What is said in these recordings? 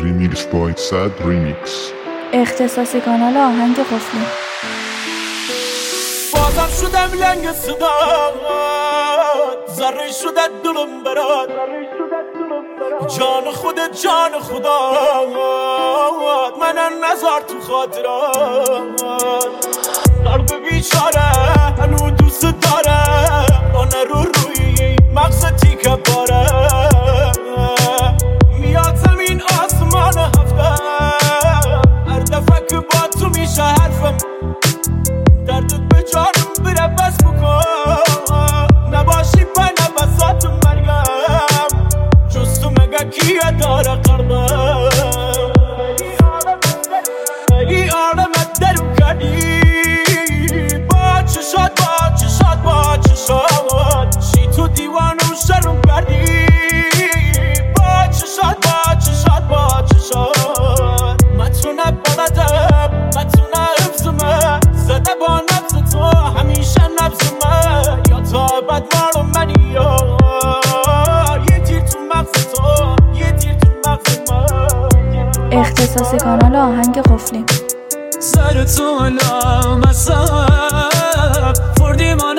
ریمیکس بای صد ریمیکس. اختصاصی کانال آهنگ قفلی. بازم شدم لنگ صدات، ذره شده دلم برات، جان خودت جان خدات، منم نذار تو خاطرات. قلب بیچاره هنو دوست داره، آنه رو روی مغز تیکه باره، میاد زمین آسمان هفته، هر دفعه که با تو میشه حرفم، دردت به جانم بره بس بکن، نباشی با نفسات مرگم، جز تو مگه کیه داره قلبم. ای عالمت درو کردی با چشات شی تو دیوانم شرم کردی با چشات متونه بلدم متونه حفظمه، زده با نبض تو همیشه نبضمه، یا تا بد مارو منی یا یه تیر تو مغز تو، یه تیر تو مغز من. اختصاصی کانال آهنگ قفلی. سر تو علام اصاب فردی ما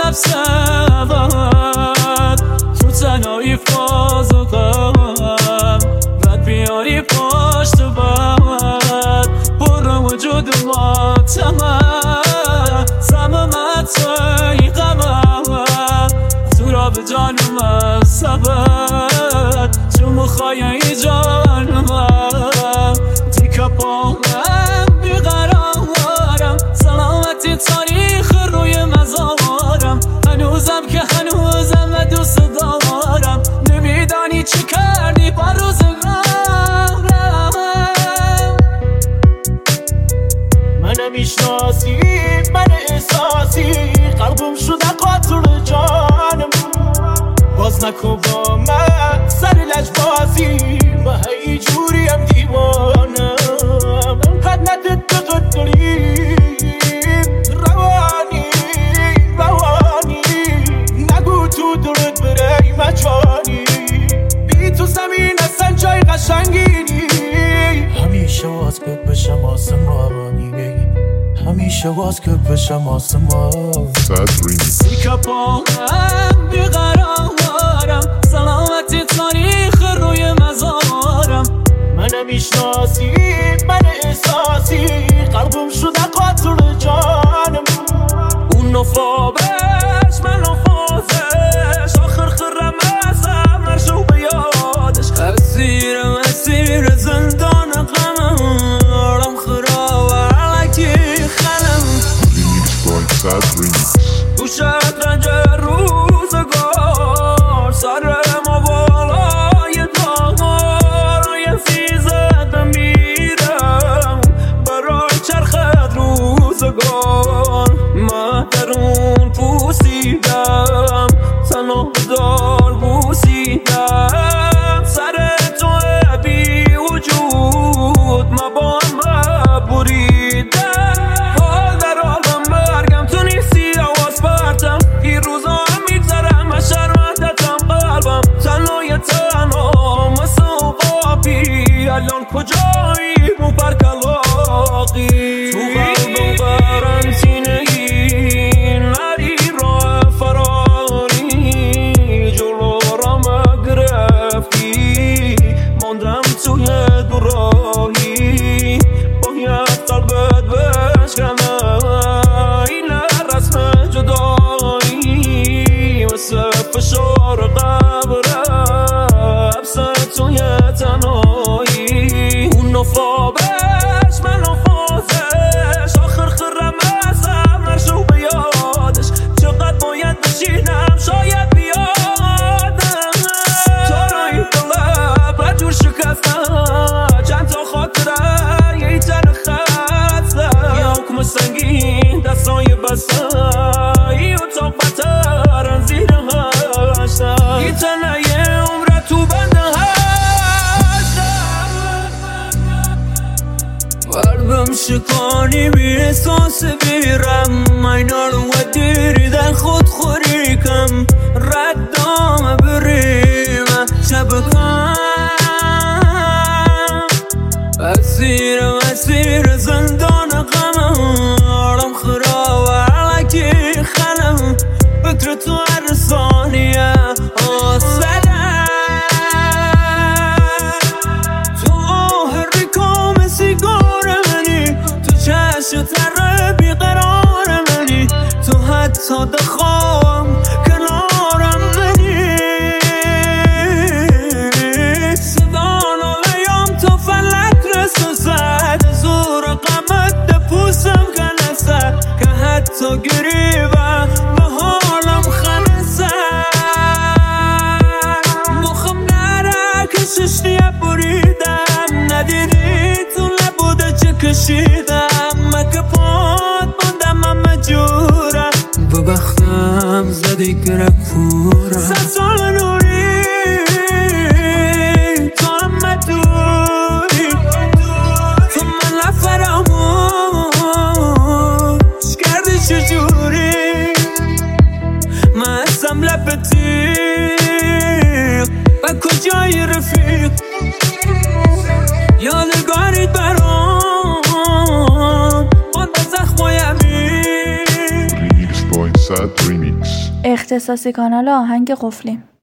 نفسد، تو تنهایی فاز و غم رد بیاری پشت بد، برو وجود ما تمام سممت توی غمم، تو را به جانم از سبت تو مخوایی جانم، تیکه پاهم بیقرارم، سلامتی تاریخ روی مزارم، هنوزم که هنوزم و دوست دارم، نمیدانی چی کردی با روزگارم، منو میشناسی من احساسی، قلبم شده قاتل جانم، باز نکن با من سر لجبازی، من هی جوریم دیوانم، انقدر ندت بقدری روانی نگو تو دلت بره مجانی، بی تو زمین اصلا جای قشنگی، همیشه واسکت بشم آسمانی، همیشه واسکت بشم آسمان. صد ریمیکس. تیکه پاهم بیقرارم، سلامتی تاریخ روی مزارم، منو میشناسی من احساسی، قلبم شده قاتل جانم، اون نفابش من نفازش، آخر خرم ازم نرشو به یادش، اسیر زندان غمم، آرام خراب علکی خلم، ریمیکس بای صد ریمیکس. تو شطرنج روزگار سرم و بالای دار، یه فیزت میرم برای چرخت روزگار، من درون پوسیدم تنها دار بوسیدم، سر تو بی وجود مبان بریدم، حال در حالم برگم تو نیستی آواز پرتم، این روزا هم میگذرم از شرمندتم قلبم، تنهای تنها مثل قابی، الان کجایی مو برکلاقی، تو قلبم قرنطینه ای نری راه فراری، جلو را مگرفتی ماندم توی دوراهی، باید قلبت بشکنم، این رسم جدایی مثل فشار قبره، حبس توی تنهایی، اون نفابش من نفازش، آخر خرم ازم نرشو به یادش، چقدر باید بشینم شاید بیادم، تارای دلم رجور شکستم، چند تا خاطره یه تن خسته، یه حکم سنگین دستای بسته، یه اتاق بترن زیر هشتم، یه تنه یه عمره تو بنده هشتم، قلبم شکانی بی احساس بیرم، اینا رو دیریدن خود خوری کم، ردام بریم شب کم، فکر تو هر ثانیه آسفلم تو هری کام سیگار منی تو چشم تر بیقرار منی تو حتی دخوام کنارم منی صدان و لیام تو فلک رسو زد زور قمت ده پوسم کنسه که حتی گریبه به حالم خنسه مخم نره کششنیه بریدم ندیدی تو نبوده چه کشیدم مکه پاد بندم همه جوره ببختم زدی گره کوره 100 سال نوری تو همه دوری تو من لفراموش کردی چجوری من هستم لب تیغ و کجای رفیق یادگاریت برام مانده زخمای امیر Remix by Sad Remix. اختصاصی کانال آهنگ قفلی.